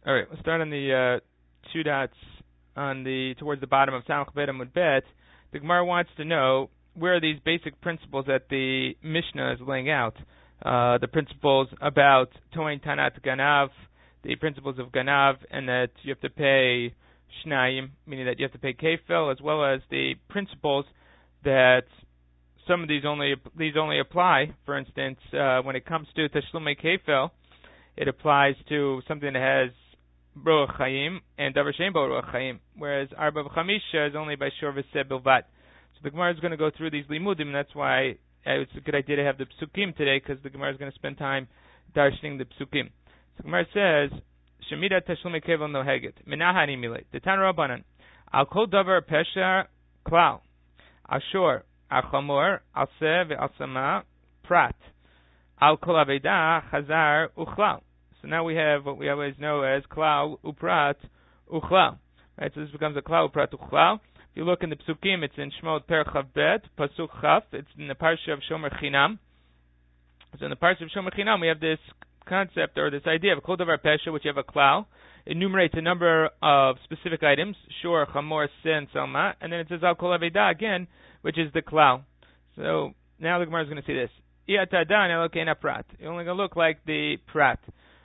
All right, we'll start on the two dots on the towards the bottom of Samach Bet Amud Bet. The Gemara wants to know where are these basic principles that the Mishnah is laying out. The principles about Toin Tanat Ganav, the principles of Ganav, and that you have to pay Shnayim, meaning that you have to pay Kefil, as well as the principles that some of these only apply. For instance, when it comes to Tashlumei Kefil, it applies to something that has Ruach Chaim and Davar Shein Bo Ruach Chaim, whereas Arba V'Chamisha is only by Shor V'Seh Bilvat. So the Gemara is going to go through these limudim, and that's why it's a good idea to have the psukim today, because the Gemara is going to spend time darshaning the psukim. So the Gemara says, Shemida Tashlumei Kefil Noheget Minahani Milei Detan Rabbanan Al Kol Davar Pesha Klal Al Shor Al Chamor Al Seh Ve'Al Sama Prat Al Kol Aveda Chazar Uchlal. So now we have what we always know as Klal Uprat Uchlal. Right, so this becomes a Klal Uprat Uchlal. If you look in the Psukim, it's in Shemot Per Chav Bet, Pasuk Chaf. It's in the Parsha of Shomer Chinam. So in the Parsha of Shomer Chinam, we have this concept or this idea of Kol Davar Pesha, which you have a Klal. It enumerates a number of specific items, Shor, Chamor, Sen, Salma, and then it says Al Kol Aveda again, which is the Klal. So now the Gemara is going to see this. Iatadan Elokein Prat. You're only going to look like the Prat.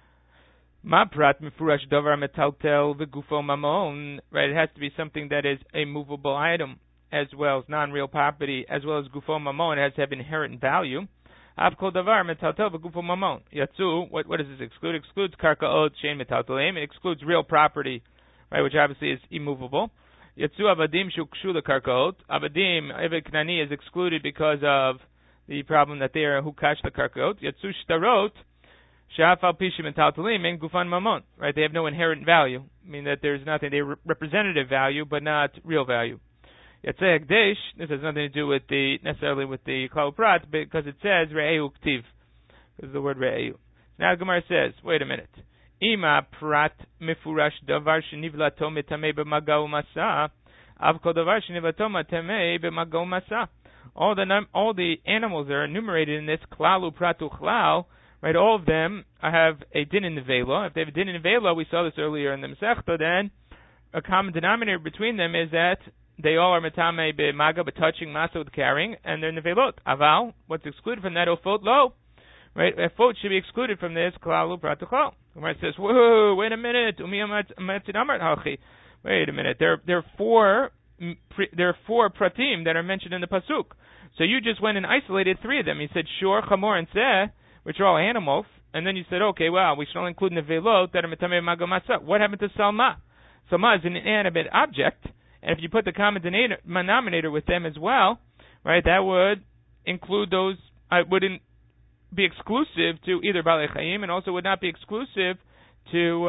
Ma prat mifurash davar metaltel v'gufo mamon. Right, it has to be something that is a movable item, as well as non-real property, as well as gufo mamon. It has to have inherent value. Av kol davar metaltel v'gufo mamon. Yatsu, what does this exclude? It excludes karkaot shein metaltelim. It excludes real property, right, which obviously is immovable. Yatsu avadim shukshu lekarkaot. Avadim, Eved Knani, is excluded because of the problem that they are who catch the karkaot. Yatsu shtarot. Shafal Pishim and Taltalim and Gufan Mamon, right? They have no inherent value, meaning that there's nothing, they representative value, but not real value. Yatzeh Hekdesh, this has nothing to do with necessarily with the Klal Prat, because it says Re'eu Ktiv, because the word Re'eu. Now the Gemara says, wait a minute. Ima Prat Mifurash Davar Shenivlato Metamei B'Magau Masa, Av Kol Davar Shenivlato Metamei B'Magau Masa. All the animals that are enumerated in this Klal Prat Uchlal, right, all of them have a din in the vela. If they have a din in the vela, we saw this earlier in the Masechta, then a common denominator between them is that they all are metame b'maga, but touching masa with carrying, and they're in the velot. Aval, what's excluded from that? Ofot lo. Right, ofot should be excluded from this klalu pratuchal. Gemara says, whoa, wait a minute. Wait a minute. There are four pratim that are mentioned in the pasuk. So you just went and isolated three of them. You said shor, chamor, and seh, which are all animals, and then you said, okay, well, we should only include in the velot that are metamei magamasa. What happened to salma? Salma is an inanimate object, and if you put the common denominator with them as well, right, that would include those, wouldn't be exclusive to either Balei Chaim, and also would not be exclusive to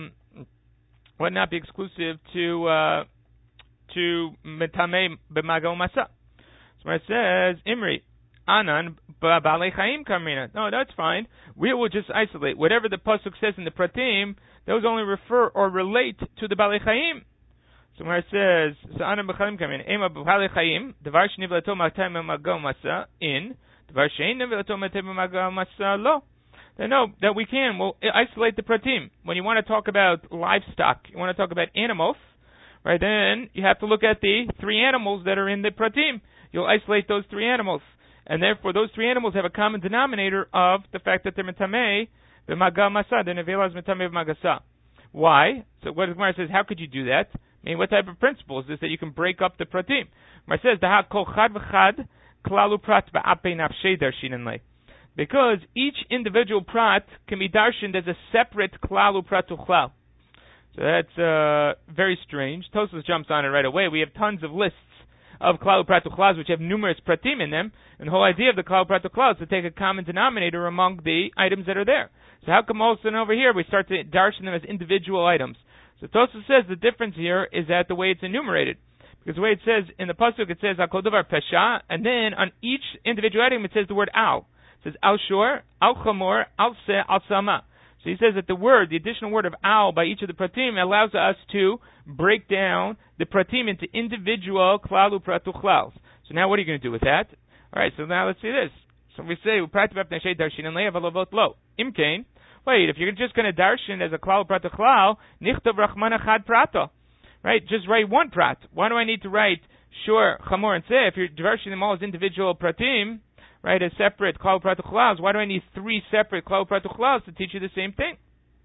metamei b'magamasa. So it says, Imri, Anan Balei Chaim Kamina. No, that's fine. We will just isolate whatever the pasuk says in the pratim. Those only refer or relate to the Balei Chaim. So where it says, "So Anan B'Chaim Kamina, Ema Balei Chaim, Devar Shnivlato Matayim Magam Masa in Devar Shein Nivlato Matayim Magam Masa lo." Then no, that we can. We'll isolate the pratim. When you want to talk about livestock, you want to talk about animals, right? Then you have to look at the three animals that are in the pratim. You'll isolate those three animals. And therefore, those three animals have a common denominator of the fact that they're metamei b'maga masa. The nevela is metamei b'magasa. Why? So what the Gemara says, how could you do that? I mean, what type of principle is this that you can break up the pratim? Gemara says, Daha kol chad v'chad klalu prat ba'apei nafshei darshinan lei. Because each individual prat can be darshaned as a separate klalu prat uchlal. So that's very strange. Tosfos jumps on it right away. We have tons of lists of Klal Prat Uchlal, which have numerous pratim in them, and the whole idea of the Klal Prat Uchlal is to take a common denominator among the items that are there. So how come all of a sudden over here we start to darshan them as individual items? So Tosfos says the difference here is that the way it's enumerated. Because the way it says in the pasuk, it says Al Kol Davar Pesha, and then on each individual item it says the word Al. It says Al Shor, Al Chamor, Al Seh, Al Sama. So he says that the additional word of al by each of the pratim allows us to break down the pratim into individual klalu pratuchlals. So now what are you going to do with that? All right, so now let's see this. So we say, Imkain, wait, if you're just going to darshan as a klal prat klal, nichtav rachmana chad prata, right? Just write one prat. Why do I need to write shor, chamor, and seh? If you're darshan them all as individual pratim, right, as separate klal prat klals, why do I need three separate klal prat klals to teach you the same thing?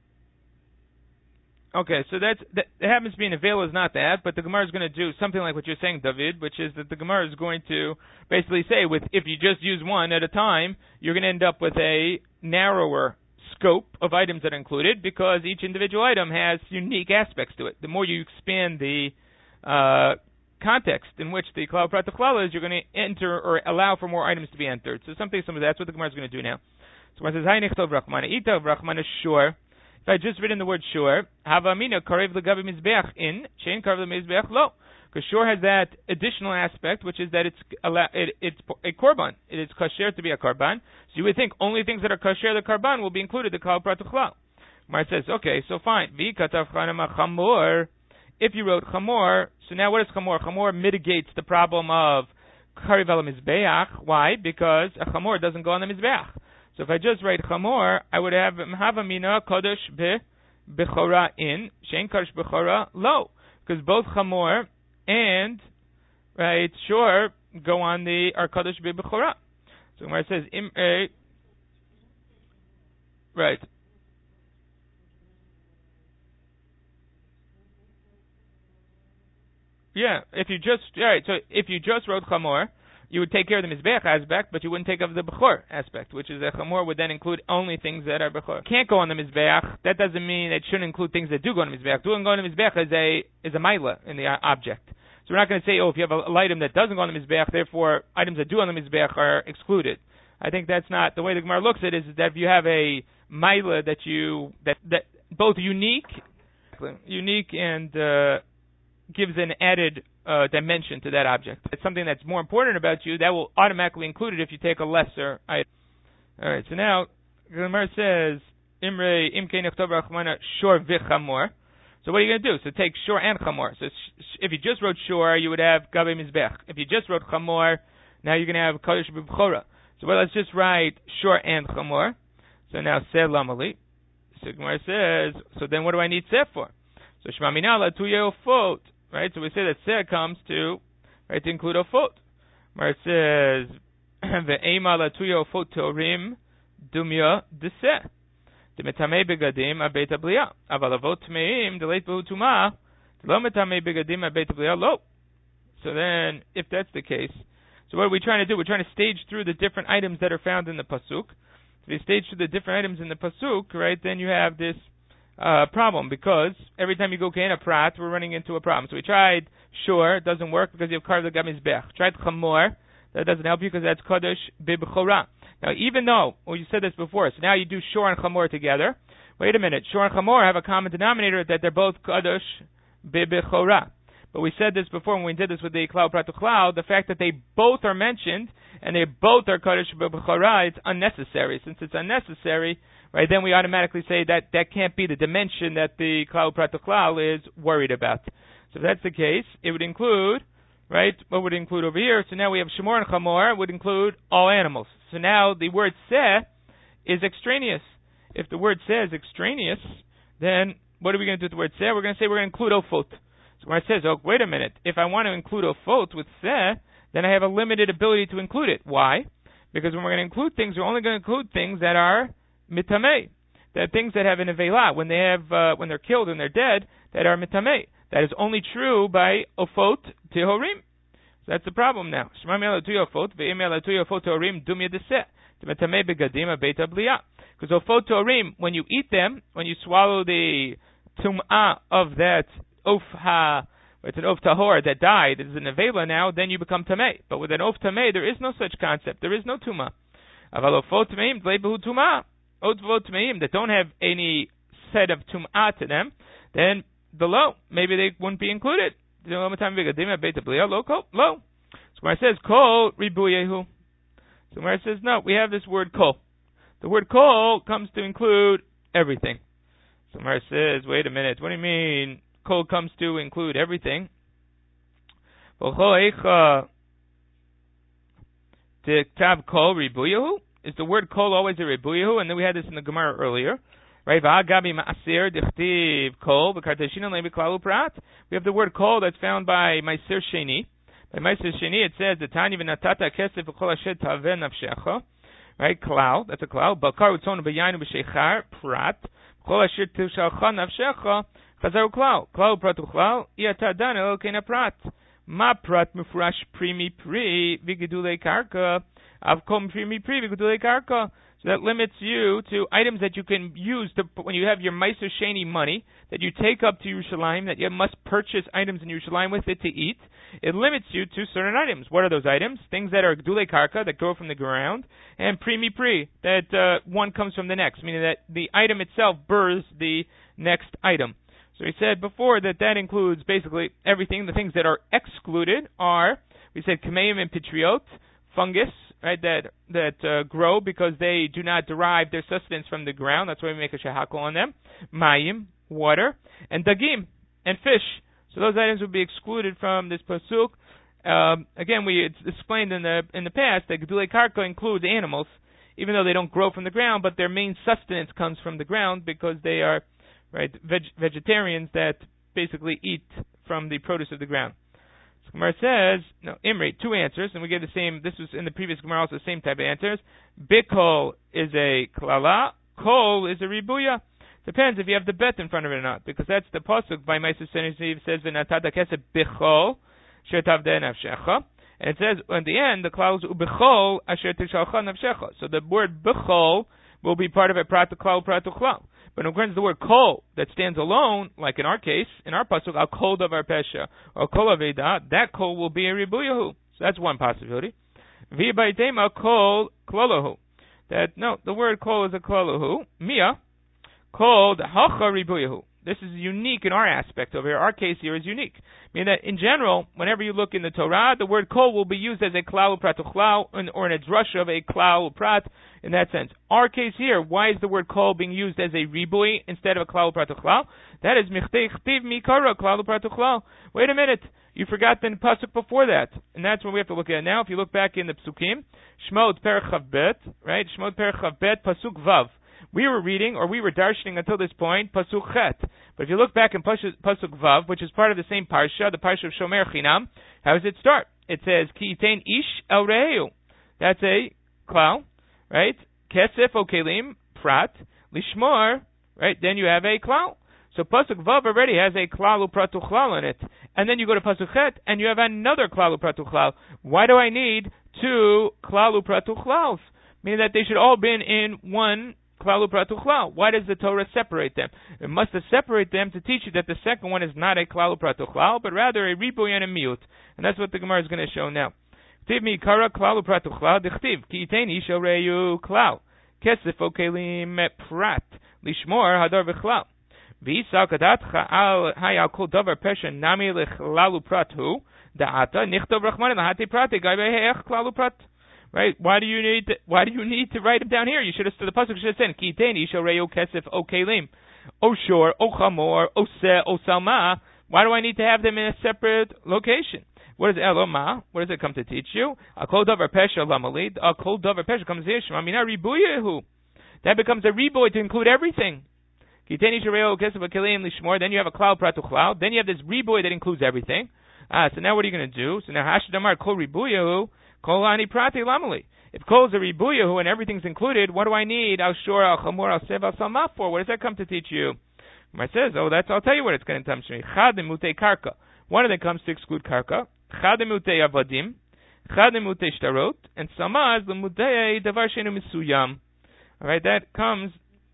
Okay, so that happens to be an avail is not that, but the Gemara is going to do something like what you're saying, David, which is that the Gemara is going to basically say, if you just use one at a time, you're going to end up with a narrower scope of items that are included because each individual item has unique aspects to it. The more you expand the context in which the klal prat klal is, you're going to enter or allow for more items to be entered. So that's what the Gemara is going to do now. So when it says, Hai nichtov rachmana, itav rachmana shor. If I just written the word shor, hava amina karev legavi mizbeach in, shein karev lemizbeach lo. Because shor has that additional aspect, which is that it's a korban. It is kasher to be a korban. So you would think only things that are kasher the korban will be included in the klal prat klal. Mar says, okay, so fine. V'katav chanama chamor. If you wrote chamor, so now what is chamor? Chamor mitigates the problem of karev el mizbeach. Why? Because a chamor doesn't go on the mizbeach. So if I just write chamor, I would have amina kodesh bechora in, shein kodesh bechora lo. Because both chamor and right shor go on the kodesh bechora. So where it says right. Yeah, so if you just wrote chamor, you would take care of the mizbeach aspect, but you wouldn't take care of the bechor aspect, which is that chamor would then include only things that are bechor. Can't go on the mizbeach. That doesn't mean it shouldn't include things that do go on the mizbeach. Doing go on the mizbeach is a maila in the object. So we're not going to say, if you have an item that doesn't go on the mizbeach, therefore items that do on the mizbeach are excluded. I think that's not the way the Gemara looks at it. Is that if you have a maila that both unique and gives an added dimension to that object. It's something that's more important about you that will automatically include it if you take a lesser item. All right, so now the Gemara says Imre imke nechtav rachmana shor v'chamor. So what are you going to do? So take shor and chamor. So if you just wrote shor, you would have gabe mizbech. If you just wrote chamor, now you're going to have kodesh b'chora. So let's just write shor and chamor. So now seh lamali. So Gemara says, so then what do I need seh for? So shma minala tu yeofot. Right, so we say that seh comes to include ofot. Where it says ve'ema la tuyo ofot torim dumya deseh demetamei begadim abeit abliya aval avot tmeim deleit behutuma lo metamei begadim abeit abliya lo. So then, if that's the case, so what are we trying to do? We're trying to stage through the different items that are found in the pasuk. If you stage through the different items in the pasuk, right, then you have this problem, because every time you go k'ena prat, we're running into a problem. So we tried shor, it doesn't work because you have karv l'gam mizbech. Tried chamor, that doesn't help you because that's kodesh b'bechora. Now, even though, you said this before, so now you do shor and chamor together. Wait a minute, shor and chamor have a common denominator that they're both kodesh b'bechora. But we said this before when we did this with the klal prat klal, the fact that they both are mentioned and they both are kodesh b'bechora, it's unnecessary. Since it's unnecessary, right, then we automatically say that can't be the dimension that the klal prat klal is worried about. So if that's the case, it would include, right, what would it include over here? So now we have shemor and chamor would include all animals. So now the word seh is extraneous. If the word seh is extraneous, then what are we going to do with the word seh? We're going to say we're going to include ofot. So when it says, wait a minute, if I want to include ofot with seh, then I have a limited ability to include it. Why? Because when we're going to include things, we're only going to include things that are mitamei. That are things that have an avela when when they're killed and they're dead, that are mitamei. That is only true by ofot tehorim. So that's the problem now. Shema me'ala tu ofot ve'im me'ala tu ofot tehorim dum yedeseh mitamei begadim abeit abliya. Because ofot tehorim, when you eat them, when you swallow the tum'ah of that it's an of tahor that died, it's an avela now, then you become tamei. But with an of tamei, there is no such concept. There is no tum'ah. Aval ofot tameim dleibehu tum'ah. Otvot tameim that don't have any set of tum'ah to them, then below maybe they wouldn't be included. So where it says kol ribuyehu. So where it says no, we have this word kol. The word kol comes to include everything. So where it says, wait a minute, what do you mean kol comes to include everything? Is the word kol always a ribuyehu? And then we had this in the Gemara earlier. Right? V'agabi ma'asir dichtiv kol v'karteshina le'bi klalu prat. We have the word kol that's found by Ma'aser Sheni. By Ma'aser Sheni it says the Tani v'natata kesef v'kol asher taveh nafshecha. Right? Klal, that's a klal. Bakar utzonu b'yaynu b'sheichar prat. V'kol asher tishalcha nafshecha chazaru klal. Klal prat u'klal iyatadan elokena prat. Ma prat mufrash primi pri v'gedulei karka. Avkom primi pri v'gedulei karka. So that limits you to items that you can use to, when you have your Ma'aser Sheni money that you take up to Yerushalayim, that you must purchase items in Yerushalayim with it to eat. It limits you to certain items. What are those items? Things that are Gdulei Karka, that grow from the ground, and Primi Pri, that one comes from the next, meaning that the item itself births the next item. So we said before that includes basically everything. The things that are excluded are, we said Kameim and Pitriot, fungus, right, that grow because they do not derive their sustenance from the ground. That's why we make a shehakol on them. Mayim, water, and dagim, and fish. So those items would be excluded from this pasuk. Again, we explained in the past that Gedulei Karka includes animals, even though they don't grow from the ground, but their main sustenance comes from the ground because they are vegetarians that basically eat from the produce of the ground. Gemara says, no, Imri, two answers, and we gave the same, this was in the previous Gemara also the same type of answers. Bikol is a klala, kol is a ribuya. Depends if you have the bet in front of it or not, because that's the pasuk by Ma'aser Sheni says, v'natata kesef bichol, shetavdeh nafshecha. And it says, at the end, the klal is ubichol, asher tishalcha nafshecha. So the word bichol will be part of a prat klal, prat klal. But when it comes to the word kol that stands alone, like in our case, in our pasuk, al kol davar pesha, or kol aveda, that kol will be a ribuyahu. So that's one possibility. V'baitema kol klolahu. That, no, the word kol is a klolahu. Mia, kol hacha ribuyahu. This is unique in our aspect over here. Our case here is unique. Meaning that in general, whenever you look in the Torah, the word kol will be used as a klal prat uchlal, or in a drasha of a klal prat, in that sense. Our case here, why is the word kol being used as a ribui instead of a klal prat uchlal? That is michtei chtiv mikara klal prat uchlal. Wait a minute, you forgot the pasuk before that, and that's what we have to look at now. If you look back in the psukim, Shmot perek chav bet, right? Shmot perek chav bet pasuk vav. We were reading, or we were darshaning until this point, Pasuk Chet. But if you look back in Pasuk Vav, which is part of the same Parsha, the Parsha of Shomer Chinam, how does it start? It says, Ki yitain ish el reheyu. That's a klal, right? Kesef o kelim, prat, lishmor, right? Then you have a klal. So Pasuk Vav already has a klal upratu klal in it. And then you go to Pasuk Chet, and you have another klal upratu klal. Why do I need two klal upratu klals? Meaning that they should all be in one klal upratu klal. Why does the Torah separate them? It must separate them to teach you that the second one is not a klal upratu klal, but rather a ribuy and a miut. And that's what the Gemara is going to show now. Ktiv mi kara klal upratu klal dichtiv ki yitain ish el reheyu klal kesef o kelim prat lishmor hadar v'chlal v'isa kadatcha al hayal kol davar pesha nami lechlal upratu da'ata nichtov rachman lahati prate gai beheich klal uprat. Right? Why do you need to write it down here? You should have the pasuk should have said Ki yitain ish el reheyu kesef o kelim o shor o chamor o seh o salma. Why do I need to have them in a separate location? What is eloma? What does it come to teach you? A kol davar pesha lamalid. A kol davar pesha comes here. Shema mina ribuyehu. That becomes a riboy to include everything. Ki yitain ish el reheyu kesef o kelim lishmor. Then you have a klal prat uchlal. Then you have this riboy that includes everything. So now what are you going to do? So now hashadamar kol ribuyehu. Kol ani prati lamali. If kol is a ribuyahu and everything's included, what do I need al shor al chamor al sev al salma for? What does that come to teach you? It says, I'll tell you what it's going to teach me. Chad emutei karka. One of them comes to exclude karka. Chad emutei avadim. Chad emutei shtarot. And salma is lemutei davar sheinu misuyam. All right, that comes.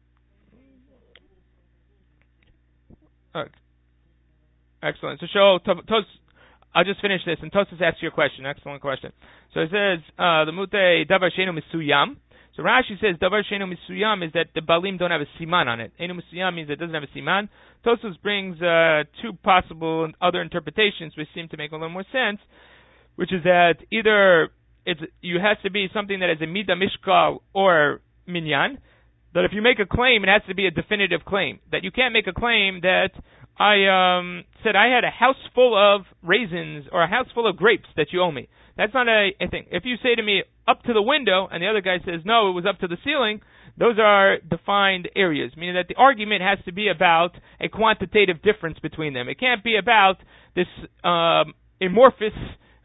Excellent. So I'll just finish this, and Tosas asks you a question. Excellent question. So it says, the mutei davar sheinu misuyam. So Rashi says, davar sheinu misuyam is that the balim don't have a siman on it. Einu misuyam means it doesn't have a siman. Tosas brings two possible other interpretations, which seem to make a little more sense, which is that either you has to be something that is a midah mishkal or minyan, that if you make a claim, it has to be a definitive claim. That you can't make a claim that I said I had a house full of raisins or a house full of grapes that you owe me. That's not a thing. If you say to me up to the window and the other guy says no, it was up to the ceiling, those are defined areas, meaning that the argument has to be about a quantitative difference between them. It can't be about this amorphous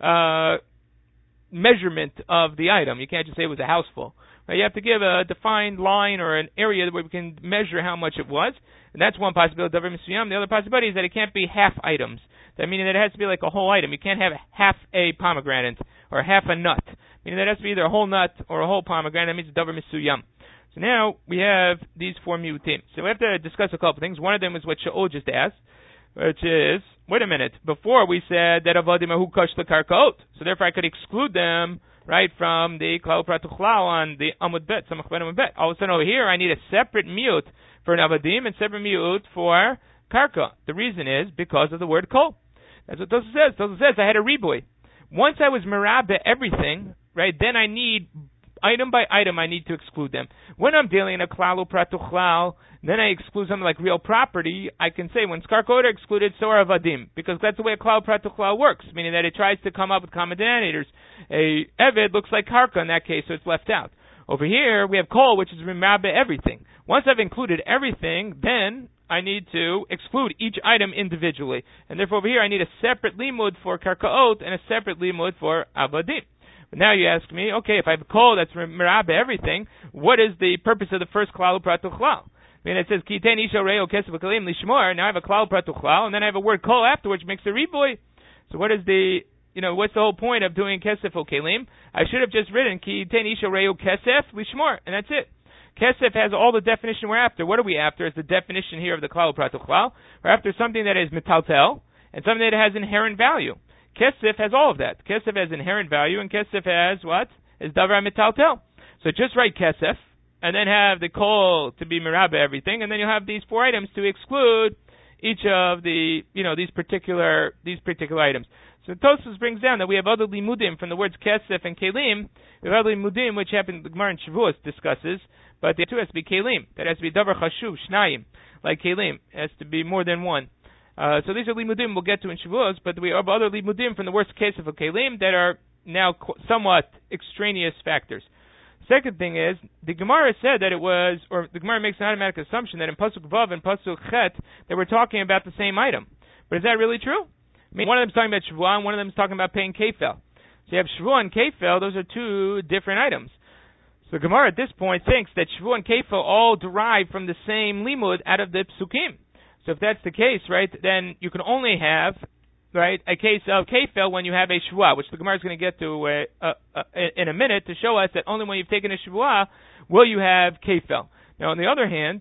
measurement of the item. You can't just say it was a house full. You have to give a defined line or an area where we can measure how much it was, and that's one possibility. Davar Misuyam. The other possibility is that it can't be half items. That meaning that it has to be like a whole item. You can't have half a pomegranate or half a nut. Meaning that it has to be either a whole nut or a whole pomegranate. That means Davar Misuyam. So now we have these four miutim. So we have to discuss a couple things. One of them is what Shaul just asked, which is, wait a minute, before we said that avadim ahu kash lekarkaot, so therefore I could exclude them, right, from the klal pratuchlau on the amud bet, samach ben amud bet. All of a sudden over here I need a separate miut for an avadim and separate miut for karka. The reason is because of the word kol. That's what Tosfos says. Tosfos says I had a riboy. Once I was merabe everything, right, then I need item by item, I need to exclude them. When I'm dealing in a klal pratuchlau, then I exclude something like real property. I can say when skarkot are excluded, so are avadim, because that's the way a klal pratuchlau works, meaning that it tries to come up with common denominators. A eved looks like karka in that case, so it's left out. Over here we have kol, which is merabe everything. Once I've included everything, then I need to exclude each item individually, and therefore over here I need a separate limud for karkaot and a separate limud for avadim. But now you ask me, okay, if I have a kol that's merabe everything, what is the purpose of the first klal pratuchlau? I mean, it says kiten isha reo kesef v'kalim lishmor. Now I have a klal pratuchlau, and then I have a word kol afterwards, which makes a riboy. So what is the, what's the whole point of doing kesef v'kalim? I should have just written kiten isha reo kesef lishmor, and that's it. Kesef has all the definition we're after. What are we after? Is the definition here of the klal pratuchlau. We're after something that is metaltel and something that has inherent value. Kesef has all of that. Kesef has inherent value, and Kesef has what? Is davar metaltel. So just write Kesef, and then have the kol to be merabe everything, and then you'll have these four items to exclude each of the, these particular items. So Tosfos brings down that we have other limudim from the words Kesef and Kelim. We have other limudim which happen, the Gemara in Shavuos discusses, but the two has to be Kelim. That has to be davar chashuv, shnayim, like Kelim. It has to be more than one. So these are limudim we'll get to in Shavuos, but we have other limudim from the worst case of a kelim that are now somewhat extraneous factors. Second thing is, the Gemara said that it was, or the Gemara makes an automatic assumption that in Pasuk Vav and Pasuk Chet, they were talking about the same item. But is that really true? I mean, one of them is talking about Shavuah, and one of them is talking about paying Kefel. So you have Shavuah and Kefel, those are two different items. So the Gemara at this point thinks that Shavuah and Kefel all derive from the same limud out of the Psukim. So if that's the case, right, then you can only have, right, a case of kefel when you have a shvuah, which the Gemara is going to get to in a minute to show us that only when you've taken a shvuah will you have kefel. Now, on the other hand,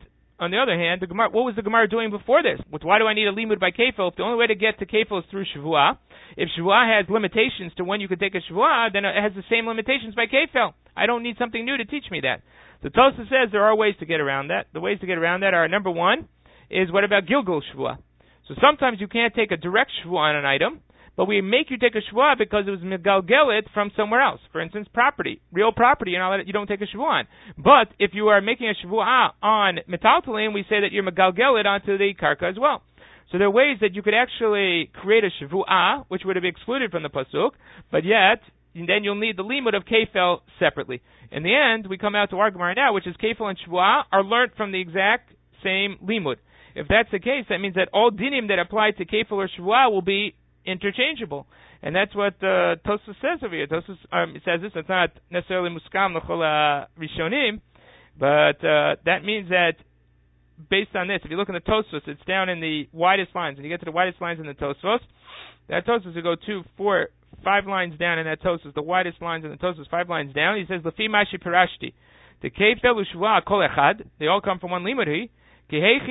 the Gemara, what was the Gemara doing before this? Why do I need a limud by kefel? If the only way to get to kefel is through shvuah, if shvuah has limitations to when you could take a shvuah, then it has the same limitations by kefel. I don't need something new to teach me that. So Tosfos says there are ways to get around that. The ways to get around that are, number one, is what about Gilgul Shvuah? So sometimes you can't take a direct Shvuah on an item, but we make you take a Shvuah because it was Megalgelit from somewhere else. For instance, property, real property, you don't take a Shvuah on. But if you are making a Shvuah on Metaltalim, we say that you're Megalgelit onto the Karka as well. So there are ways that you could actually create a Shvuah, which would have been excluded from the Pasuk, but yet, then you'll need the limud of Kefel separately. In the end, we come out to our Gemara now, which is Kefel and Shvuah are learned from the exact same limud. If that's the case, that means that all dinim that apply to kefil or shvuah will be interchangeable, and that's what Tosfos says over here. Tosfos says this. It's not necessarily muskam l'chol rishonim, but that means that based on this, if you look in the Tosfos, it's down in the widest lines. When you get to the widest lines in the Tosfos, that Tosfos will go 2, 4, 5 lines down in that Tosfos. The widest lines in the Tosfos, 5 lines down. He says l'fi mashi pirashti, the kefil u'shvuah kol echad. They all come from one limud. Just like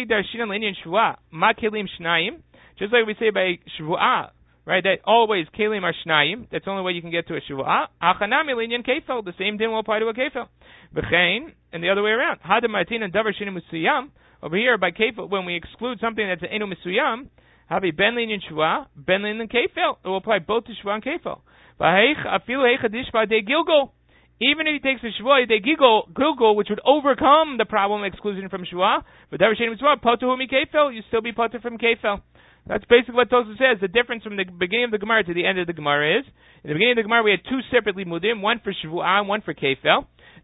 we say by Shvuah, right, that always Kelim are Shnayim, that's the only way you can get to a Shvuah. Achanami linyan Kefel, the same din will apply to a Kefel. V'chein, and the other way around. Hadam Matin and Davar Shinu Musuyam, over here by Kefel, when we exclude something that's an Enu Musuyam, have a Ben linyan Shvuah, Ben linyan Kefel. It will apply both to Shvuah and Kefel. V'heich afilu heichadish ba'dei Gilgul. Even if he takes a shvuah, they gilgul, which would overcome the problem of exclusion from shvuah, but davar she'ein mitzvah, potuhu mikefel, you still be potu from kefel. That's basically what Tosfos says. The difference from the beginning of the Gemara to the end of the Gemara is, in the beginning of the Gemara we had two separate limudim, one for shvuah and one for kefel.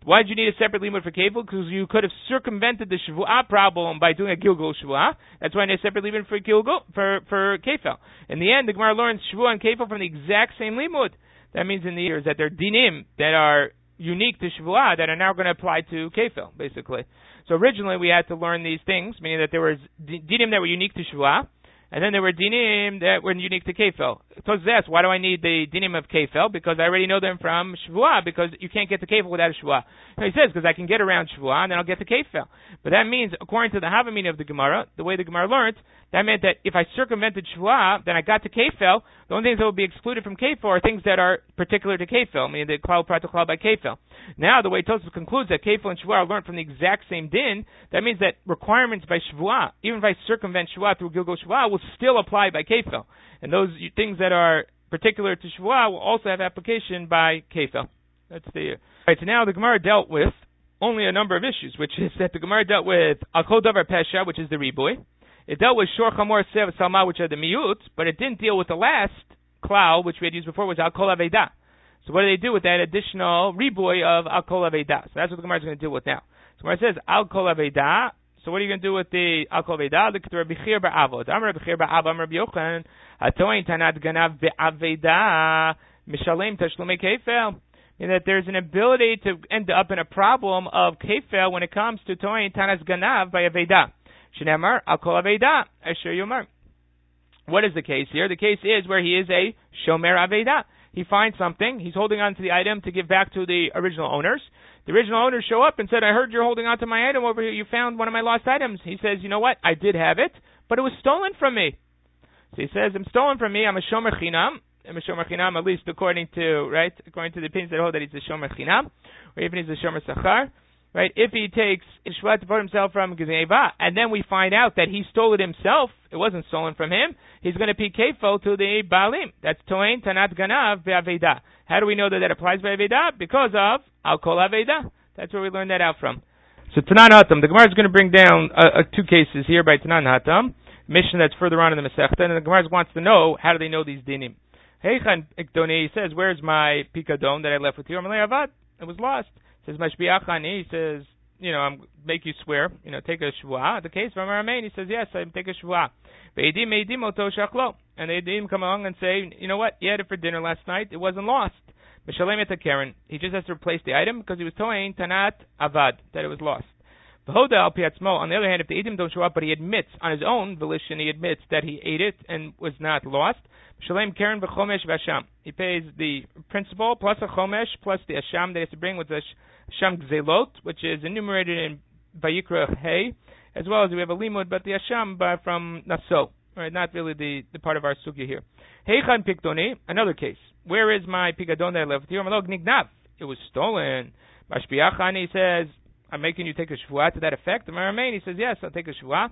Why did you need a separate limud for kefil? Because you could have circumvented the shvuah problem by doing a gilgul shvuah. That's why I need a separate limud for gilgul for kefil. In the end, the Gemara learns shvuah and kefil from the exact same limud. That means in the years that they're dinim that are unique to shvuah that are now going to apply to kefil, basically. So originally we had to learn these things, meaning that there was dinim that were unique to shvuah, and then there were dinim that were unique to kefil. So that's why do I need the dinim of kefil? Because I already know them from shvuah, because you can't get to kefil without a shvuah. So he says, because I can get around shvuah, and then I'll get to kefil. But that means, according to the Havamina of the Gemara, the way the Gemara learned, that meant that if I circumvented shvuah, then I got to kefil. The only things that will be excluded from kefil are things that are particular to kefil, meaning the klal prat klal by kefil. Now, the way Tosfos concludes that kefil and shvuah are learned from the exact same din, that means that requirements by shvuah, even if I circumvent shvuah through gilgul shvuah, will still apply by kefil. And those things that are particular to shvuah will also have application by kefil. That's the... Right, so now the Gemara dealt with only a number of issues, which is that the Gemara dealt with al kol davar pesha, which is the riboy. It dealt with shor chamor sev salma, which are the miyut, but it didn't deal with the last klal, which we had used before, was al kol aveda. So what do they do with that additional riboy of al kol aveda? So that's what the Gemara is going to deal with now. So Gemara says al kol aveda. So what are you going to do with the al kol aveda? Look at Rabbi Chir ba'avod. Amar Rabbi Chir ba'avod. Amar Rabbi Yochanan. Hatoin tanat ganav be'aveda mishalem tashlumei kefel. That there's an ability to end up in a problem of kefel when it comes to toin tanas ganav by aveda. Shneimar al kol aveda asher yomar. What is the case here? The case is where he is a shomer aveda. He finds something. He's holding on to the item to give back to the original owners. The original owners show up and said, I heard you're holding on to my item over here. You found one of my lost items. He says, you know what? I did have it, but it was stolen from me. So he says, I'm stolen from me. I'm a shomer chinam. I'm a shomer chinam, at least according to the opinions that hold that he's a shomer chinam, or even he's a shomer sachar. Right? If he takes Ishvat to put himself from Gzeva, and then we find out that he stole it himself, it wasn't stolen from him, he's going to pay kefil to the Baalim. That's Toin Tanat Ganav Be'aveda. How do we know that that applies by Aveda? Because of Al Kol Aveda. That's where we learned that out from. So Tanan Hatam, the Gemara is going to bring down two cases here by Tanan Hatam, mission that's further on in the Masechta, and the Gemara wants to know, how do they know these dinim? Heichan Ikdoni, he says, where's my pikadon that I left with you? Amalei Avad. It was lost. Says Mashbiachani, he says, I'm make you swear, take a shvuah. The case from Aramein, he says, yes, I take a shvuah. Ve'edim oto shachlo. And the edim come along and say, you know what, he had it for dinner last night, it wasn't lost. Mishalem et Karen. He just has to replace the item because he was toeing tanat avad, that it was lost. V'hoda al piatzmo. On the other hand, if the edim don't show up, but he admits on his own volition, he admits that he ate it and was not lost. Shalem Karen v'chomesh v'asham. He pays the principal plus a chomesh plus the asham that he has to bring with the asham gzelot, which is enumerated in Vayikra Hey, as well as we have a limud, but the asham from Naso. Right, not really the part of our sugya here. Heichan piktoni, another case. Where is my pikadon that I left here? Malog nignav. It was stolen. Mashbiachani, he says, I'm making you take a shvuah to that effect. The Maramain, he says, yes, I'll take a shvuah.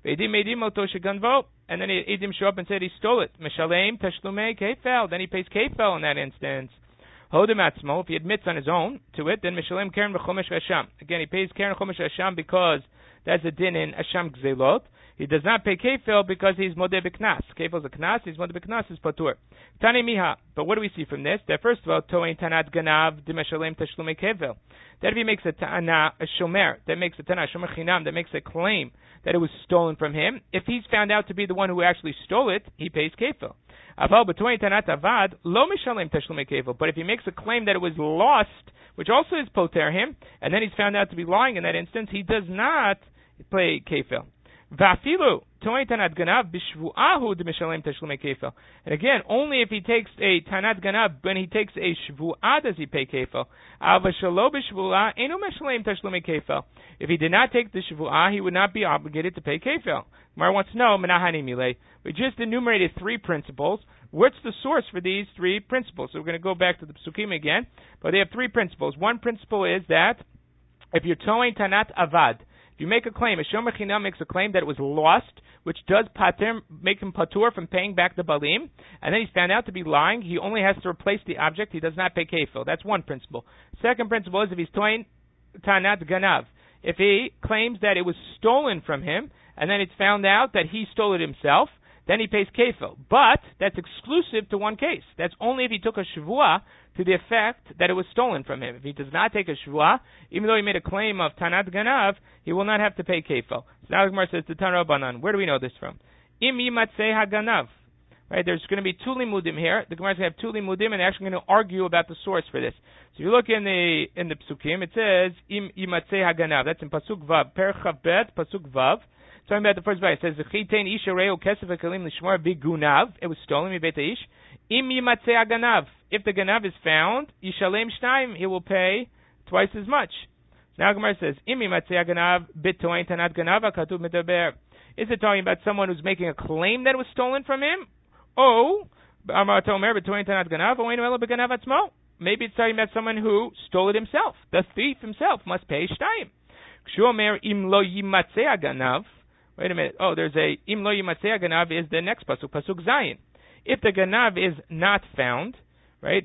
And then Edim show up and said he stole it. Meshalem tashlumei kefel. Then he pays kefel in that instance. Hodem atzmo. If he admits on his own to it, then Meshalem keren v'chomesh v'asham. Again, he pays keren chomesh v'asham because that's a din in asham gzelot. He does not pay kefil because he's modeh b'knas. Kefil is a knas. He's modeh b'knas is patur. Tani miha. But what do we see from this? That first of all, toein tanat ganav d'meshalem tashlumei kefil. That if he makes a tana, a shomer, that makes a tana, shomer chinam, that makes a claim that it was stolen from him. If he's found out to be the one who actually stole it, he pays kefil. Aval b'toein tanat avad lo mishalem tashlumei kefil. But if he makes a claim that it was lost, which also is poter him, and then he's found out to be lying in that instance, he does not pay kefil. Vafilu toein tanat ganav b'shvuahu d'mishalem tashlumei kefil. And again, only if he takes a tanat ganav, when he takes a shvuah, does he pay kefil. Avashalo b'shvuah enu mishalem tashlumei kefil. If he did not take the shvuah, he would not be obligated to pay kefil. Gemara wants to know, menahani milei. We just enumerated three principles. What's the source for these three principles? So we're going to go back to the psukim again, but they have three principles. One principle is that if you're toeing tanat avad, if you make a claim, a shomer chinam makes a claim that it was lost, which does make him patur from paying back the balim, and then he's found out to be lying, he only has to replace the object, he does not pay kefil. That's one principle. Second principle is if he's toeing tanat ganav, if he claims that it was stolen from him, and then it's found out that he stole it himself, then he pays kefil. But that's exclusive to one case. That's only if he took a shvuah to the effect that it was stolen from him. If he does not take a shvuah, even though he made a claim of tanat ganav, he will not have to pay kefil. So now the Gemara says to Tana Rabbanan. Where do we know this from? Im yimatzeh haganav. Right, there's going to be two limudim here. The Gemara is going to have two limudim, and they're actually going to argue about the source for this. So if you look in the psukim, it says im yimatzeh haganav. That's in pasuk vav, perchav bet, pasuk vav. Talking about the first verse, it says "Chitein ish areu kesef v'kalim lishmor bigunav." It was stolen mi beit ish. Im yimatzeh haganav. If the ganav is found, yishalem shnaim. He will pay twice as much. So now Gemara says im yimatzeh haganav bitoin tanat ganav katuv medaber. Is it talking about someone who's making a claim that it was stolen from him? Oh, maybe it's talking about someone who stole it himself. The thief himself must pay shtayim. Wait a minute. Oh, there's a im lo yimatzeh ganav is the next pasuk, pasuk zayin. If the ganav is not found, right?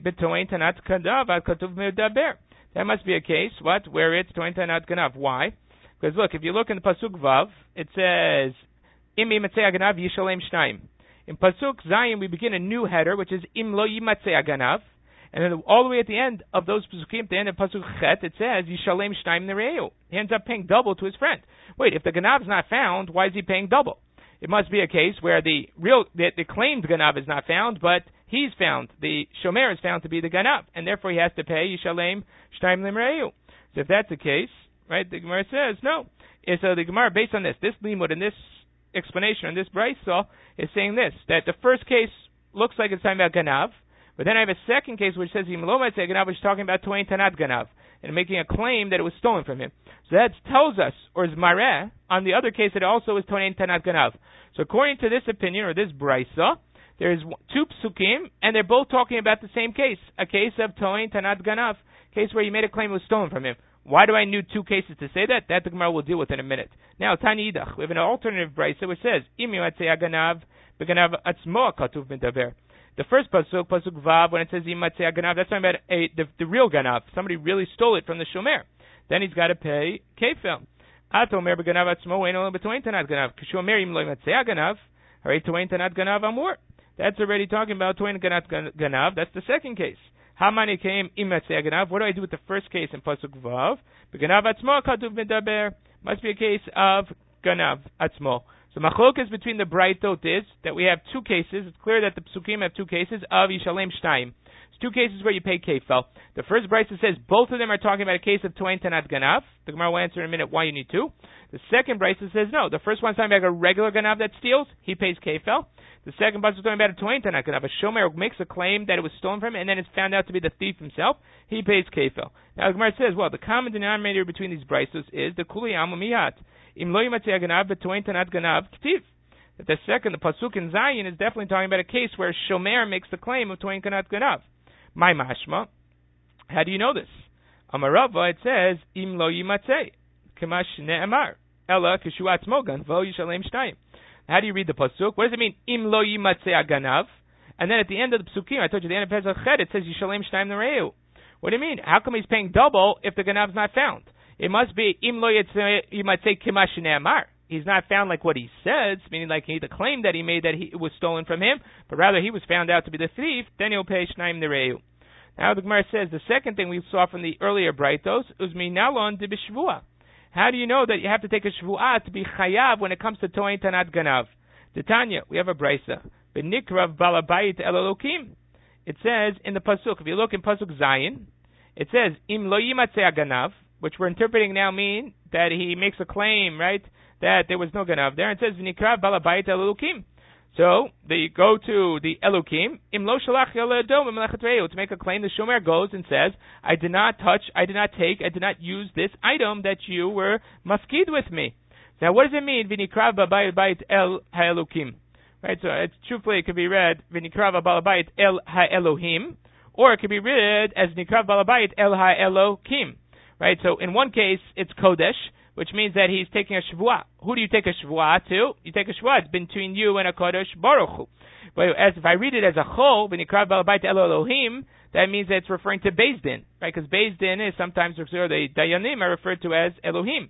That must be a case, what? Where it's toin tanat ganav. Why? Because look, if you look in the pasuk vav, it says im yimatzeh ganav yishalem shtayim. In pasuk zayin, we begin a new header, which is im lo yimatzeh ganav, and then all the way at the end of those pasukim, at the end of pasuk chet, it says yishalem shtayim nereu. He ends up paying double to his friend. Wait, if the ganav is not found, why is he paying double? It must be a case where the claimed ganav is not found, but he's found. The shomer is found to be the ganav, and therefore he has to pay yishalem shtayim nereu. So if that's the case, right, the Gemara says no. And so the Gemara, based on this limud and this explanation on this brayso, is saying this, that the first case looks like it's talking about ganav, but then I have a second case which says ganav, which is talking about toin tanat ganav, and making a claim that it was stolen from him. So that tells us, or is mareh, on the other case, that it also is toin tanat ganav. So according to this opinion, or this brayso, there's two psukim, and they're both talking about the same case, a case of toin tanat ganav, case where he made a claim it was stolen from him. Why do I need two cases to say that? That the Gemara will deal with in a minute. Now, Tani Idach, we have an alternative brayso which says, Im yimatzeh haganav, b'ganav atzmo katuv medaber. The first pasuk vav, when it says yimatzeh haganav, that's talking about the real ganav. Somebody really stole it from the shomer. Then he's got to pay kefil. Atomer b'ganav atzmo eino b'toin tanat ganav. Kshomer im lo yimatzeh haganav, harei toin tanat ganav amur. That's already talking about toin tanat ganav. That's the second case. How many came imatzeh ganav? What do I do with the first case in pasuk vav? Ganav atzmo katuv medaber. Must be a case of ganav atzmo. So machlokas between the braytot is that we have two cases. It's clear that the psukim have two cases of yishalem shtayim. It's two cases where you pay kefil. The first brayso says both of them are talking about a case of toin tanat ganav. The Gemara will answer in a minute why you need two. The second brayso says no. The first one's talking about a regular ganav that steals. He pays kefil. The second pasuk is talking about a toin tanat ganav. A shomer makes a claim that it was stolen from him, and then it's found out to be the thief himself. He pays kefil. Now the Gemara says, well, the common denominator between these braysos is the kuli amu miyat. Im lo yimatzeh ganav b'toin tanat ganav k'tiv. That the second, the pasuk in Zayin, is definitely talking about a case where shomer makes the claim of toin tanat ganav. My mashma. How do you know this? Amarava, it says im lo yimatzeh k'mash ne'emar ela k'shu atzmo ganvo yishalem shtayim. How do you read the pasuk? What does it mean? Im lo yimatzeh ganav. And then at the end of the psukim, I told you, the end of Pesach Ched, it says yishalem shtayim nereu. What do you mean? How come he's paying double if the ganav's not found? It must be im lo yimatzeh k'mash ne'emar. He's not found like what he says, meaning like the claim that he made that it was stolen from him, but rather he was found out to be the thief. Then he'll pay shnayim nereu. Now the Gemara says the second thing we saw from the earlier braytos is minalon de b'shvua. How do you know that you have to take a shvuah to be chayav when it comes to toin tanat ganav? Tanya, we have a braysa. B'nikrav balabayit el elokim. It says in the pasuk, if you look in pasuk Zayin, it says im lo yimatzeh ganav, which we're interpreting now mean that he makes a claim, right, that there was no ganav there. It says v'nikrav balabayit el elokim. So they go to the Elokim, im lo shalach yoledom melechet reu, to make a claim. The shomer goes and says, I did not touch, I did not take, I did not use this item that you were mafkid with me. Now what does it mean, v'nikrav balabayit el ha'elokim? Right, so it's truthfully it could be read v'nikrav balabayit el ha'elohim, or it could be read as nikrav balabayit el ha'elokim. Right, so in one case it's kodesh, which means that he's taking a shvuah. Who do you take a shvuah to? You take a shvuah. It's between you and a kodesh baruch hu. But as if I read it as a chol, v'nikrav balabayit el Elohim, that means that it's referring to Beis Din, right? Because Beis Din is sometimes referred, the dayanim are referred to as Elohim.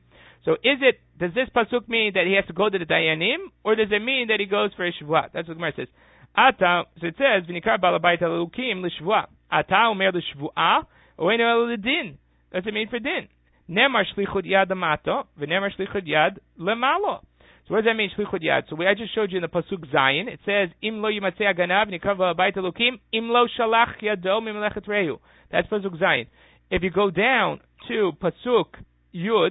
So does this pasuk mean that he has to go to the Dayanim, or does it mean that he goes for a Shvuah? That's what the Gemara says. Ata, so it says, V'nikar balabayit elukim l'shvuah. Ata omer l'shvuah, oenu l'din. What's it mean for din? Nemar shlichut yad lamato, v'nemar shlichut yad lemalo. So what does that mean, shlichut yad? So I just showed you in the pasuk Zayin. It says, Im lo yimatzei aganav, v'nikar balabayit elukim, im lo shalach yado mimlechet rehu. That's pasuk Zayin. If you go down to pasuk Yud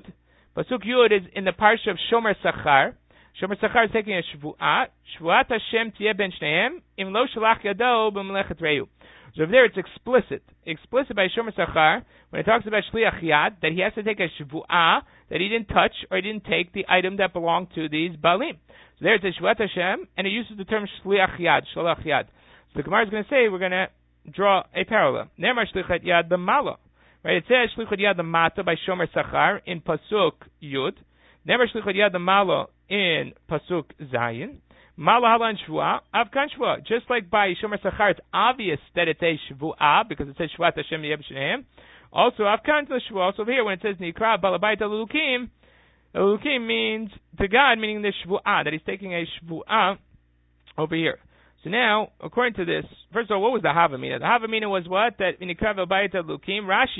is in the parsha of Shomer Sachar. Shomer Sachar is taking a Shvu'at. Shvu'at Hashem tiyeh ben shneim, im lo shalach yado b'melechet rehu. So over there it's explicit by Shomer Sachar, when it talks about Shliach Yad, that he has to take a Shvu'ah, that he didn't touch or he didn't take the item that belonged to these Balim. So there it says Shvu'at Hashem, and it uses the term Shliach Yad, Shalach Yad. So the Gemara is going to say, we're going to draw a parallel. Nemar Shlichat Yad b'malo. Right, it says Shlichut Yad Mata by Shomer Sachar in Pasuk Yud. Never Shlichut Yad Malo in Pasuk Zayin. Malo Halan Shvuah, Avkan Shvuah. Just like by Shomer Sachar, it's obvious that it's a Shvuah because it says Shvuat Hashem Yeb Shneim. Also Avkan Shvuah. Also here when it says Nikra Balabayit Elukim, Elukim means to God, meaning the Shvuah, that he's taking a Shvuah over here. So now, according to this, first of all, what was the Havamina? The Havamina was what? That in Nikra Balabayit Elukim,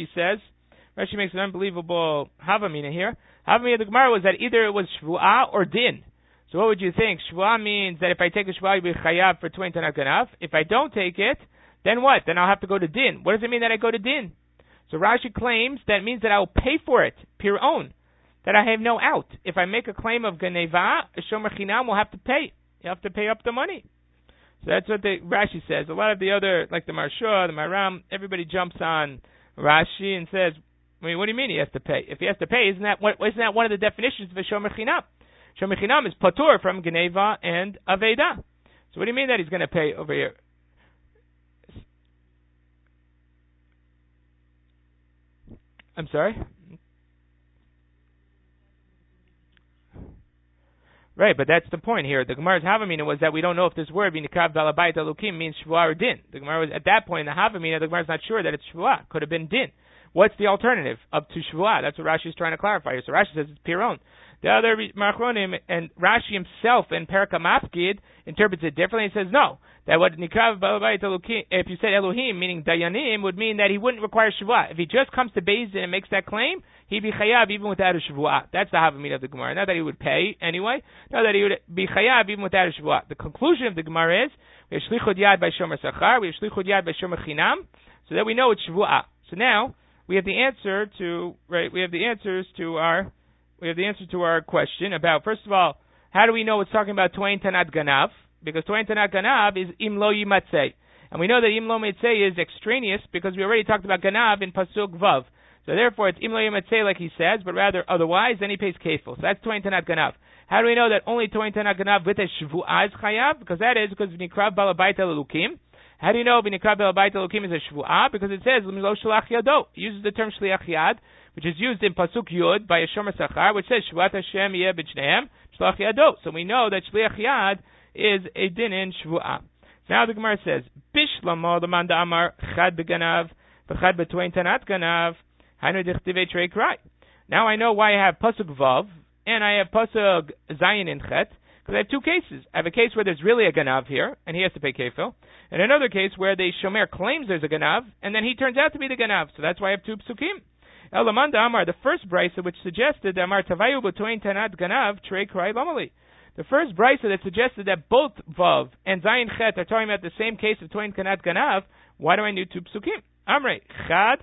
Rashi makes an unbelievable Havamina here. Havamina of the Gemara was that either it was Shvuah or Din. So what would you think? Shvuah means that if I take a Shvuah, you'll be Chayav for 20 Tanat Ganav. If I don't take it, then what? Then I'll have to go to Din. What does it mean that I go to Din? So Rashi claims that means that I will pay for it, pir own, that I have no out. If I make a claim of Geneva, a Shomer Chinam will have to pay. You have to pay up the money. So that's what the Rashi says. A lot of the other, like the Marsha, the Maram, everybody jumps on Rashi and says, I mean, what do you mean he has to pay? If he has to pay, isn't that one of the definitions of a Shomer Chinam? Shomer Chinam is patur from Geneva and Aveda. So what do you mean that he's going to pay over here? I'm sorry? Right, but that's the point here. The Gemara's Havamina was that we don't know if this word, V'nikav Balabayit Elukim, means Shvuah or Din. The Gemara was, at that point in the Havamina, the Gemara's not sure that it's Shvuah. Could have been Din. What's the alternative up to Shvuah? That's what Rashi is trying to clarify here. So Rashi says it's Piron. The other Machronim and Rashi himself in Perka Mafkid interprets it differently. He says no, that what Nikav Balabayit Elukim, if you said Elohim, meaning Dayanim, would mean that he wouldn't require Shvuah. If he just comes to Beis Din and makes that claim, he'd be Chayav even without a Shvuah. That's the Havamina of the Gemara. Not that he would pay anyway, no, that he would be Chayav even without a Shvuah. The conclusion of the Gemara is, we have Shlichut Yad by Shomer Sachar, we have Shlichut Yad by Shomer Chinam, so that we know it's Shvuah. So now, we have the answer to our question about, first of all, how do we know it's talking about Twain Tanat Ganav? Because Twain Tanat Ganav is Im Lo Yimatzei. And we know that Im Lo Yimatzei is extraneous because we already talked about Ganav in Pasuk Vav. So therefore it's Im Lo Yimatzei like he says, but rather otherwise, then he pays Kefil. So that's Twain Tanat Ganav. How do we know that only Twain Tanat Ganav with a Shvu'ah is Chayav? Because that is because V'nikrav Balabayit Elukim. How do you know V'nikrav Balabayit Elukim is a Shvu'ah? Because it says Lo Shalach Yado. It uses the term Shliach Yad, which is used in Pasuk Yud by a Shomer Sachar, which says Shvuat Hashem Yeh B'Shneim Shalach Yado. So we know that Shliach Yad is a din in Shvu'ah. Now the Gemara says, Bishlamo the Manda Amar Chad B'Ganav V'Chad B'Twain Tanat Ganav Hanu Dichtivei Trei Krai. Now I know why I have Pasuk Vav and I have Pasuk Zayin in Chet, because I have two cases. I have a case where there's really a Ganav here, and he has to pay Kefil, and another case where the Shomer claims there's a Ganav, and then he turns out to be the Ganav. So that's why I have two Psukim. Elamanda Amar, the first brisa which suggested that Amar Tavayu B'Twain Tanat Ganav Trei Krai Lomali. The first brisa that suggested that both Vav and Zayin Chet are talking about the same case of Twain Tanat Ganav. Why do I need two Psukim? Amrei Chad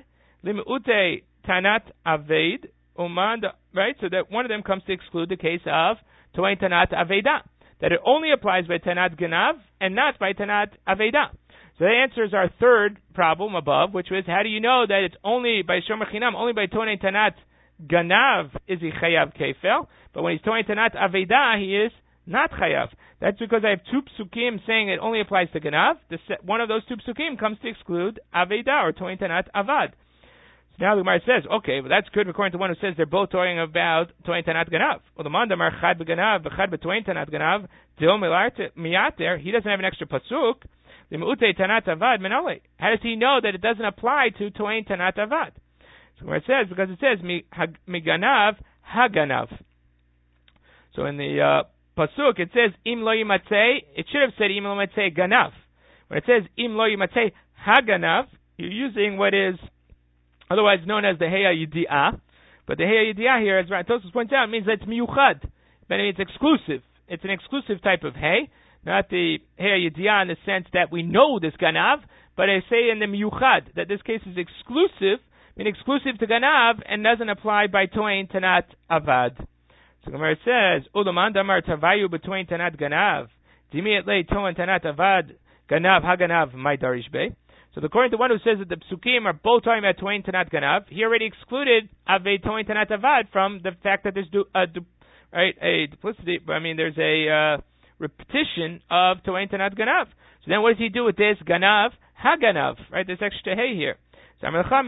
Limute Tanat Aved Umand, right? So that one of them comes to exclude the case of Twain Tanat Aveda, that it only applies by Tanat Ganav and not by Tanat Aveda. So that answers our third problem above, which was, how do you know that it's only by Shomer Chinam, only by Twain Tanat Ganav is he Chayav Kefel, but when he's Twain Tanat Aveda, he is not Chayav. That's because I have two Psukim saying it only applies to Ganav. One of those two Psukim comes to exclude Aveda or Twain Tanat Avad. So now the Gemara says, okay, well that's good according to one who says they're both talking about Twain Tanat Ganav. Well, the Mandamar Chad B'Ganav, Chad B'Twain Tanat Ganav, Dil Miyater, he doesn't have an extra pasuk. The Me'ute Tanat Avad Menole. How does he know that it doesn't apply to Twain Tanat Avad? So where it says, because it says Miganav Haganav. So in the pasuk it says im lo yimatzei. It should have said im lo yimatzei ganav. When it says im lo yimatzei haganav, you're using what is otherwise known as the heya yidi'ah. But the heya yidi'ah here, as Tosos points out, means that it's miyuchad. Meaning it's exclusive. It's an exclusive type of hay, not the heya yidi'ah in the sense that we know this ganav, but I say in the miyuchad that this case is exclusive, meaning exclusive to ganav, and doesn't apply by toin tanat avad. So Gemara says, Ulaman damar tavayu between tanat ganav, dimiatle toin tanat avad, ganav haganav my darish be. So according to one who says that the psukim are both talking about toin tanat ganav, he already excluded ave toin tanat avad from the fact that there's a duplicity. I mean, there's a repetition of toin tanat ganav. So then what does he do with this ganav haganav? Right, this extra hay here. So I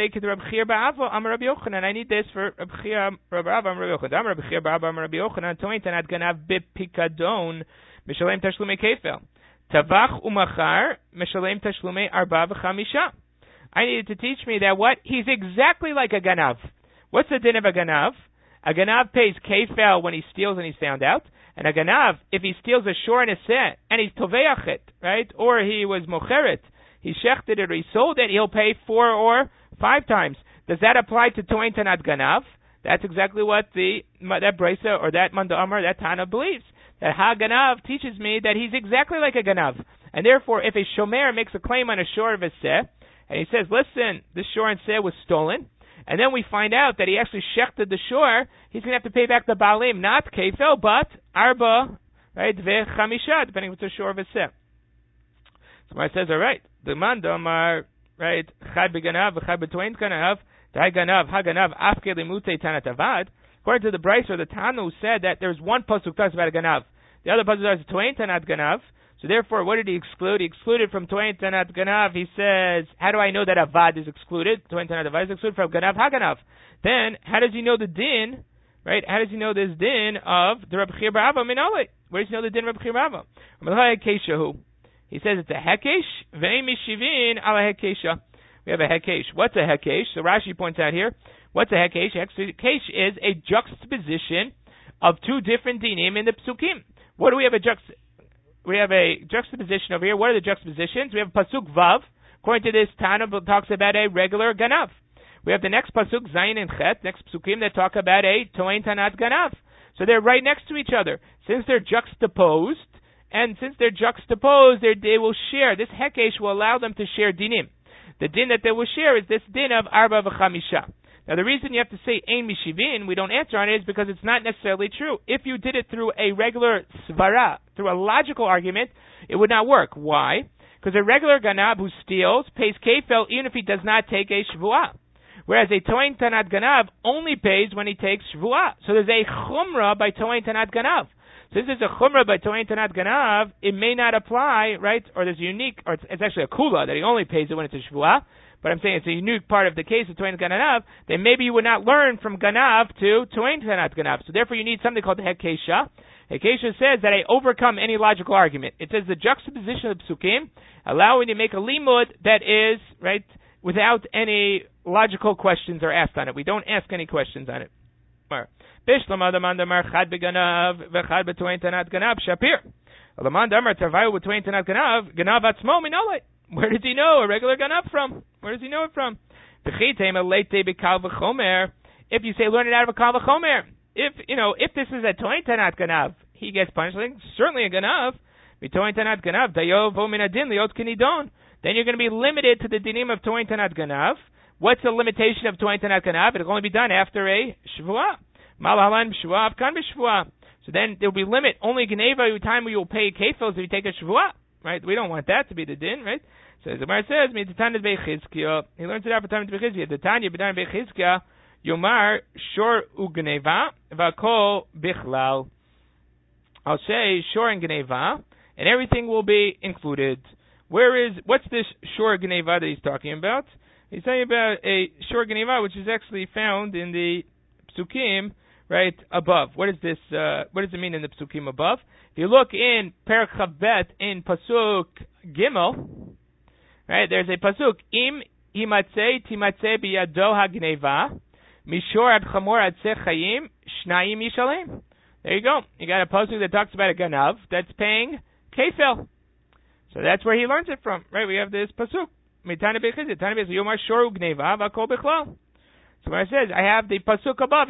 need this for Rab Chia Rab Ava Rab Yochanan. Rab Chia Rab Ava Rab Yochanan toin tanat ganav bipikadon mishalem tashlumei kefel. Tavach umachar meshalem tashlumei arba v'chamisha. I needed to teach me that what he's exactly like a ganav. What's the din of a ganav? A ganav pays kefel when he steals and he's found out, and a ganav, if he steals a shor and a seh and he's toveach it, right, or he was mocheret, he shechted it or he sold it, he'll pay 4 or 5 times. Does that apply to toin tanat ganav? That's exactly what that brisa or that manda amar, that Tana believes. That ha-ganav teaches me that he's exactly like a ganav. And therefore, if a shomer makes a claim on a shor of a seh, and he says, listen, this shor and seh was stolen, and then we find out that he actually shechted the shor, he's going to have to pay back the balim, not kefel, but arba, right, ve-chamisha, depending on the shor of a seh. So I says, all right, the manda amar, right, chad beganav, v'chad betoin ganav, dai ganav, ha-ganav, afke limute tanat avad. According to the Bryce or the Tana who said that there's one pasuk talks about a ganav, the other pasuk talks about toin tanat ganav. So therefore, what did he exclude? He excluded from toin tanat ganav. He says, how do I know that avad is excluded? Toin tanat avad is excluded from ganav haganav. Then, how does he know the din? Right? How does he know this din of the Reb Chia Bar Ava minole? Where does he know the din of Reb Chia Bar Ava? He says it's a hekesh ve'mishivin ala hekesha. We have a hekesh. What's a hekesh? So Rashi points out here. What's a hekesh? Hekesh is a juxtaposition of 2 different dinim in the psukim. What do we have We have a juxtaposition over here. What are the juxtapositions? We have pasuk vav. According to this, Tana talks about a regular ganav. We have the next pasuk zayin and chet, next psukim that talk about a toin tanat ganav. So they're right next to each other. Since they're juxtaposed, they will share. This hekesh will allow them to share dinim. The din that they will share is this din of arba v'chamisha. Now, the reason you have to say ein mishivin, we don't answer on it, is because it's not necessarily true. If you did it through a regular svara, through a logical argument, it would not work. Why? Because a regular ganab who steals pays kefel even if he does not take a shvuah. Whereas a toin tanat ganav only pays when he takes shvuah. So there's a chumrah by toin tanat ganav. Since there's a chumrah by toin tanat ganav, it may not apply, right? Or there's a unique, or it's actually a kula that he only pays it when it's a shvuah. But I'm saying it's a unique part of the case of toin ganav, then maybe you would not learn from ganav to toin tanat ganav. So therefore you need something called the hekesha. Hekesha says that I overcome any logical argument. It says the juxtaposition of psukim, allowing you to make a limud that is, right, without any logical questions are asked on it. We don't ask any questions on it. Bishlam adamandamar chad beganav v'chad betoin tanat ganav shapir. Adamandamar tavayu betoin tanat ganav ganav atzmo minole. Where does he know a regular ganav from? Where does he know it from? If you say learn it out of a kal v'chomer, if this is a toin tanat ganav, he gets punished. Certainly a ganav. Toin tanat ganav dayo vo min adin liot kinidon. Then you're going to be limited to the dinim of toin tanat ganav. What's the limitation of toin tanat ganav? It'll only be done after a shvuah. Malahalan b'shvuah avkan b'shvuah. So then there will be limit. Only geneva time where you will pay kefils if you take a shvuah. Right? We don't want that to be the din, right? So the Gemara says, he learns it out for time to Bechizkiah. The Tanya b'dan Bechizkiah Yomar shor ugneva v'kol bichlal. I'll say shor and gneva, and everything will be included. What's this shor gneva that he's talking about? He's talking about a shor gneva, which is actually found in the psukim right above. What is this? What does it mean in the psukim above? If you look in Perek Chavbet in pasuk Gimel, right, there's a pasuk im himatzei timatzei biyado hagneva mishor ad chamor ad sechayim shnayim yishalem. There you go. You got a pasuk that talks about a ganav that's paying kefil. So that's where he learns it from, right? We have this pasuk. So when it says, I have the pasuk above,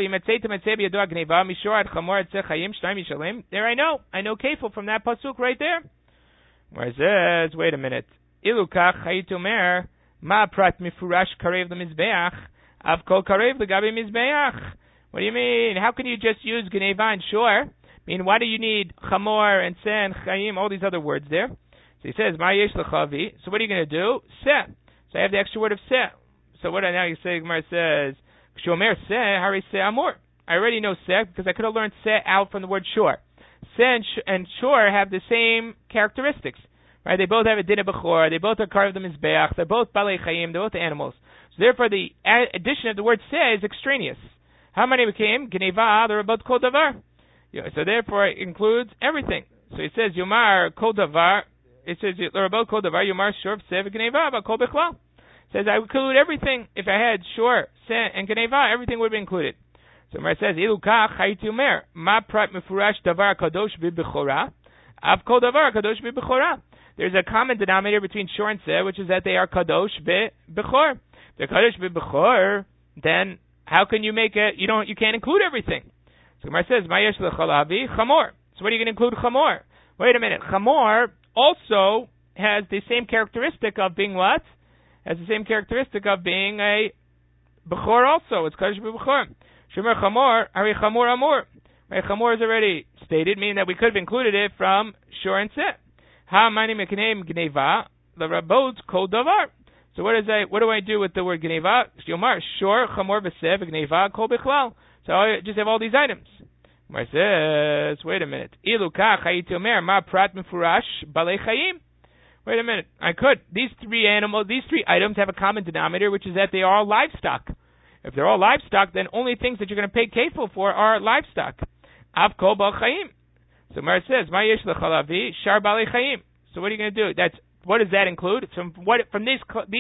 there I know kefil from that pasuk right there. Where it says, wait a minute, ilukach hayitumer ma prat mifurash karev lemizbeach av kol karev legabi mizbeach. What do you mean? How can you just use gneva and shor? I mean, why do you need chamor and seh and chayim, all these other words there? So he says, ma yesh lechavi. So what are you going to do? Seh. So I have the extra word of seh. So what now you say, Gemara says, shomer seh, hari seh amor. I already know seh because I could have learned seh out from the word shor. Seh and shor have the same characteristics, right? They both have a din of bechor. They both are carved the mizbeach. They're both balei chayim. They're both animals. So therefore, the addition of the word seh is extraneous. How many became gneva? They're both kol davar. So therefore, it includes everything. So he says yomar kol davar. It says they're both kol davar. Yomar shor seh v'gneva but kol bechlal. It says I would include everything. If I had shor, seh, and gneva, everything would be included. So it says, "Ilu kach haiti umer ma prat mefurash davar kadosh b'bechora, av kol davar kadosh b'bechora." There's a common denominator between shor and seh, which is that they are kadosh b'bechor. They're kadosh b'bechor. Then how can you make it? You can't include everything. So Gemara says, "Ma yesh lechalavi chamor." So what are you going to include chamor? Wait a minute. Chamor also has the same characteristic of being what? Has the same characteristic of being a bechor also. It's kadosh b'bechor. Shomer chamor, hari chamor amor. Right, chamor is already stated, meaning that we could have included it from shor and seh. Ha mani mekneim gneva, the rabot kol davar. So what do I do with the word gneva? Yomar shor chamor v'seh v'gneva kol bichlal. So I just have all these items. Where says, wait a minute. Ilu kach hayiti omer ma prat mefurash balei chayim. Wait a minute. I could. These three items have a common denominator, which is that they are all livestock. If they're all livestock, then only things that you're going to pay kefil for are livestock. Av kol bal chayim. So Mar says, "Ma yesh lechalavi shar balei chayim." So what are you going to do? What does that include? From these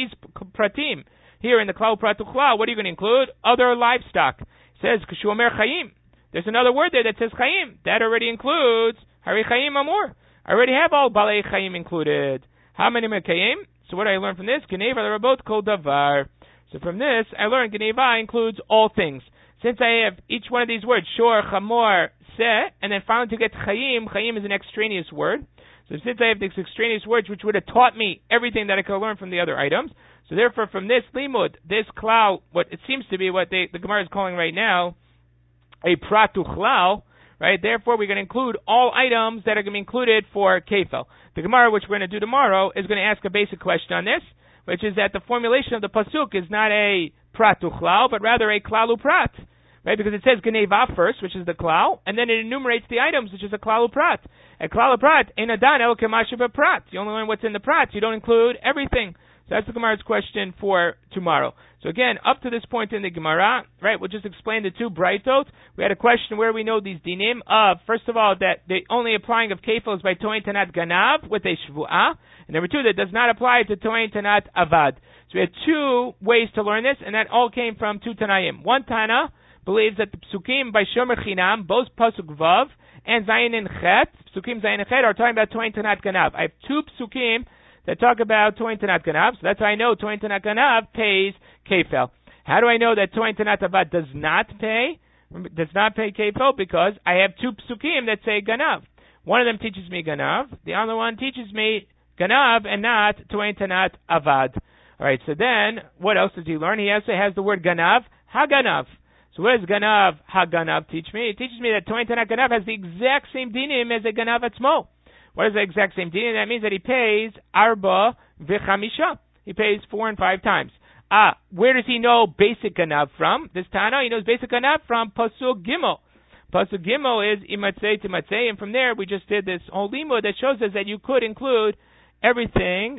pratim here in the klal prat uchla, what are you going to include? Other livestock. It says kashu omer chayim. There's another word there that says chayim. That already includes hari chayim amor. I already have all balei chayim included. How many mekayim? So what do I learn from this? Gneva l'rabot kol davar. So from this, I learned gneva includes all things. Since I have each one of these words, shor, chamor, seh, and then finally to get chayim, chayim is an extraneous word. So since I have these extraneous words, which would have taught me everything that I could learn from the other items, so therefore from this limud, this klal, what it seems to be what the Gemara is calling right now, a pratu chlal, right? Therefore we're going to include all items that are going to be included for kefil. The Gemara, which we're going to do tomorrow, is going to ask a basic question on this, which is that the formulation of the pasuk is not a prat uchlal, but rather a klalu prat, right? Because it says gneva first, which is the klal, and then it enumerates the items, which is a klalu prat. A klalu prat in adan el kemashiba prat. You only learn what's in the prat. You don't include everything. So that's the Gemara's question for tomorrow. So again, up to this point in the Gemara, right, we'll just explain the two braitot. We had a question where we know these dinim of, first of all, that the only applying of kefil is by toin tanat ganav with a shvu'ah. And number two, that does not apply to toin tanat avad. So we had two ways to learn this, and that all came from two Tanaim. One Tana believes that the psukim by shomer chinam, both pasuk vav and zayin and chet, psukim zayin and chet, are talking about toin tanat ganav. I have two psukim that talk about toin tanat ganav, so that's how I know toin tanat ganav pays kefil. How do I know that toin tanat avad does not pay kefil? Because I have two psukim that say ganav. One of them teaches me ganav, the other one teaches me ganav and not toin tanat avad. All right, so then what else does he learn? He also has the word ganav, haganav. So what does ganav, haganav teach me? It teaches me that toin tanat ganav has the exact same dinim as a ganav atzmo. What is the exact same dinim? That means that he pays arba v'chamisha. He pays 4 and 5 times. Where does he know basic ganav from? This Tana, he knows basic ganav from pasuk gimel. Pasuk gimel is imatzei timatzei, and from there we just did this whole limud that shows us that you could include everything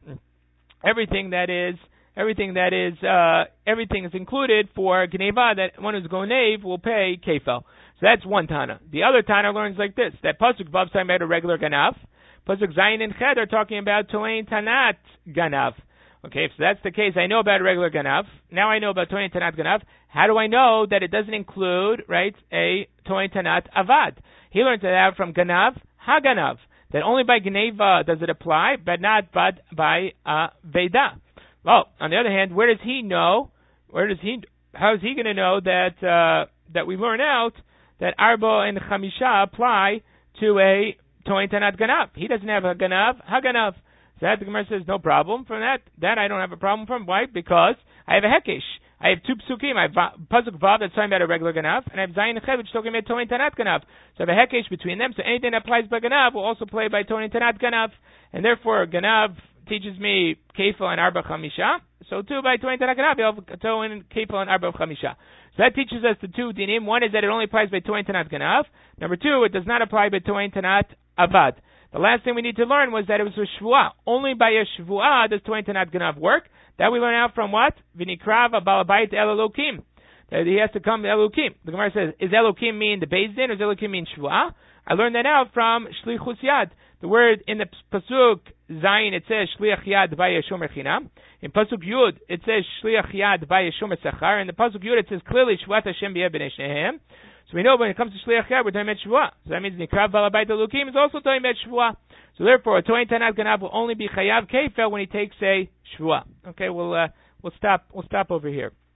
is included for gneva, that one who's gonev will pay kefil. So that's one Tana. The other Tana learns like this, that pasuk vav talking about a regular ganav, pasuk zayin and ched are talking about toin tanat ganav. Okay, if that's the case, I know about regular ganav. Now I know about Toin Tanat ganav. How do I know that it doesn't include, right, a Toin Tanat avad? He learned that from ganav haganav, that only by Geneva does it apply, but not by Veda. Well, on the other hand, where does he know? How is he going to know that we learn out that Arba and Chamisha apply to a Toin Tanat ganav? He doesn't have a ganav haganav. So that the Gemara says no problem from that. That I don't have a problem from. Why? Because I have a hekesh. I have two psukim. I have pasuk vav that's talking about a regular ganav, and I have zayin chet which is talking about Toin Tanat ganav. So I have a hekesh between them. So anything that applies by ganav will also play by Toin Tanat ganav, and therefore ganav teaches me kefil and arba chamisha. So too by Toin Tanat ganav, you have Toin kefil and arba chamisha. So that teaches us the two dinim. One is that it only applies by Toin Tanat ganav. Number two, it does not apply by Toin Tanat avad. The last thing we need to learn was that it was a shvuah. Only by a shvuah does Toin Tanat ganav work. That we learn out from what? V'nikrav balabayit el Elokim. That he has to come to Elokim. The Gemara says, is Elokim mean the Beis Din or does Elokim mean shvuah? I learned that out from shlichus yad. The word in the pasuk Zayin it says shliach yad v'yeshomer chinam. In pasuk Yud it says shliach yad v'yeshomer sachar. In the pasuk Yud it says clearly shvuat Hashem b'yeh b'nei shnehem. So we know when it comes to shliach yad we're talking about shvuah. So that means nikrav balabayit Elokim is also talking about shvuah. So therefore, a Toin Tanat ganav will only be chayav kefel when he takes a shvuah. Okay, we'll stop over here.